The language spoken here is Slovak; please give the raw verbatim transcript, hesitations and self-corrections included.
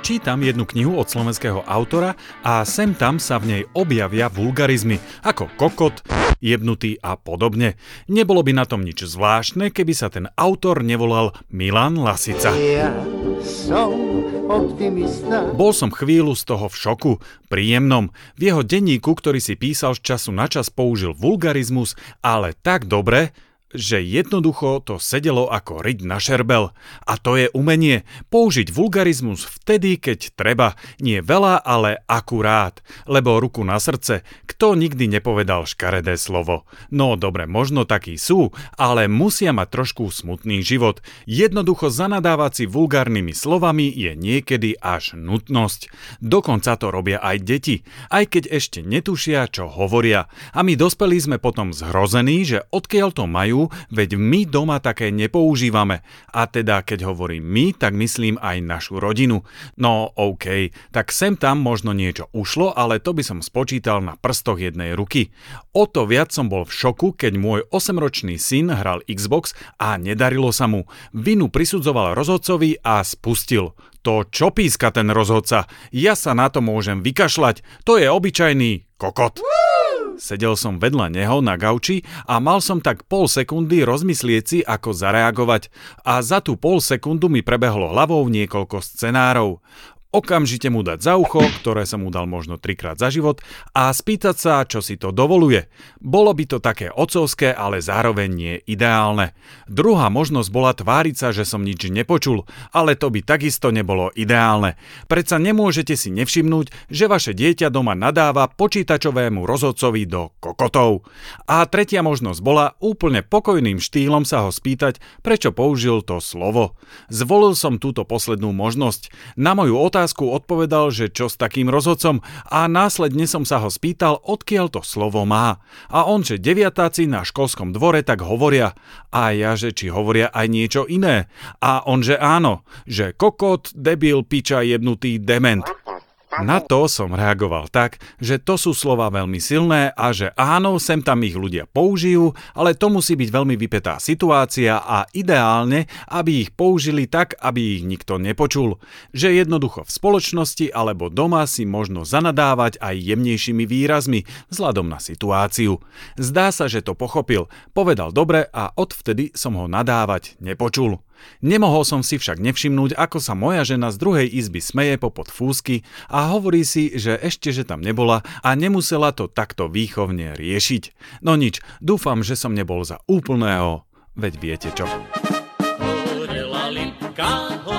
Čítam jednu knihu od slovenského autora a sem tam sa v nej objavia vulgarizmy, ako kokot, jebnutý a podobne. Nebolo by na tom nič zvláštne, keby sa ten autor nevolal Milan Lasica. Ja som optimista. Bol som chvíľu z toho v šoku, príjemnom. V jeho denníku, ktorý si písal z času na čas, použil vulgarizmus, ale tak dobre, že jednoducho to sedelo ako riť na šerbel. A to je umenie. Použiť vulgarizmus vtedy, keď treba. Nie veľa, ale akurát. Lebo ruku na srdce, kto nikdy nepovedal škaredé slovo? No dobre, možno takí sú, ale musia mať trošku smutný život. Jednoducho zanadávať si vulgárnymi slovami je niekedy až nutnosť. Dokonca to robia aj deti, aj keď ešte netušia, čo hovoria. A my dospelí sme potom zhrození, že odkiaľ to majú, veď my doma také nepoužívame. A teda, keď hovorím my, tak myslím aj našu rodinu. No OK, tak sem tam možno niečo ušlo, ale to by som spočítal na prstoch jednej ruky. O to viac som bol v šoku, keď môj osemročný syn hral Xbox a nedarilo sa mu. Vinu prisudzoval rozhodcovi a spustil. To čo píska ten rozhodca? Ja sa na to môžem vykašľať. To je obyčajný kokot. Sedel som vedľa neho na gauči a mal som tak pol sekundy rozmyslieť si, ako zareagovať. A za tú pol sekundu mi prebehlo hlavou niekoľko scenárov. Okamžite mu dať za ucho, ktoré som mu dal možno trikrát za život, a spýtať sa, čo si to dovoluje. Bolo by to také otcovské, ale zároveň nie ideálne. Druhá možnosť bola tváriť sa, že som nič nepočul, ale to by takisto nebolo ideálne. Predsa nemôžete si nevšimnúť, že vaše dieťa doma nadáva počítačovému rozhodcovi do kokotov. A tretia možnosť bola úplne pokojným štýlom sa ho spýtať, prečo použil to slovo. Zvolil som túto poslednú možnosť. Na moju otázku odpovedal, že čo s takým rozhodcom, a následne som sa ho spýtal, odkiaľ to slovo má. A on, že deviatáci na školskom dvore tak hovoria. A ja, že či hovoria aj niečo iné. A on, že áno, že kokot, debil, piča, jebnutý, dement. Na to som reagoval tak, že to sú slova veľmi silné a že áno, sem tam ich ľudia použijú, ale to musí byť veľmi vypätá situácia a ideálne, aby ich použili tak, aby ich nikto nepočul. Že jednoducho v spoločnosti alebo doma si možno zanadávať aj jemnejšími výrazmi vzhľadom na situáciu. Zdá sa, že to pochopil, povedal dobre a odvtedy som ho nadávať nepočul. Nemohol som si však nevšimnúť, ako sa moja žena z druhej izby smeje popod fúzky a hovorí si, že ešte že tam nebola a nemusela to takto výchovne riešiť. No nič, dúfam, že som nebol za úplného, veď viete čo. Horela lipka,